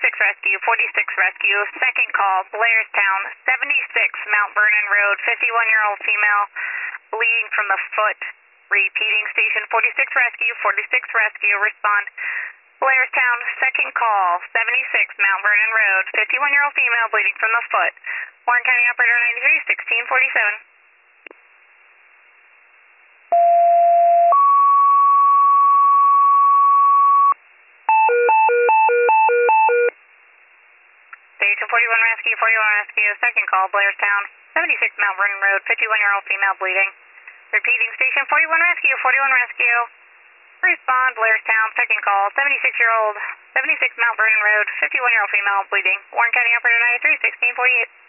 Rescue, 46 Rescue, second call, Blairstown, 76 Mount Vernon Road, 51-year-old female, bleeding from the foot. Repeating, station 46 Rescue, respond. Blairstown, second call, 76 Mount Vernon Road, 51-year-old female, bleeding from the foot. Warren County Operator 93, 1647. Station 41 Rescue, second call, Blairstown, 76 Mount Vernon Road, 51-year-old female, bleeding. Repeating, station 41 Rescue, respond, Blairstown, second call, 76 Mount Vernon Road, 51-year-old female, bleeding. Warren County Operator 93, 1648.